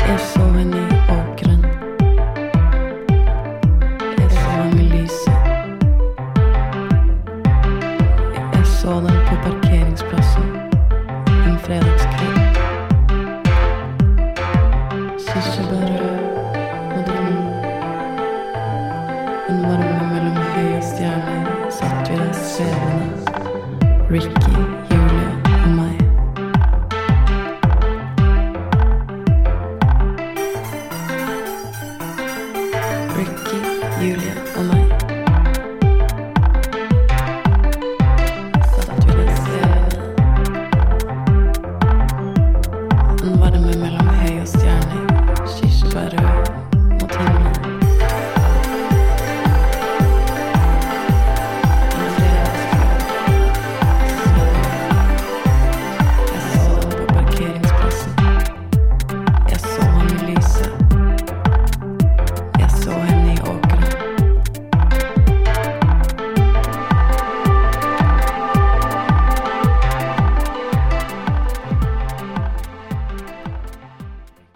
Jeg så henne i åkeren. Jeg så henne med lyset. Jeg så den på parkeringsplassen en fredagskveld. Synes jeg bare hadde en varme mellom høye stjerner. Satt vi der svevende. Ricky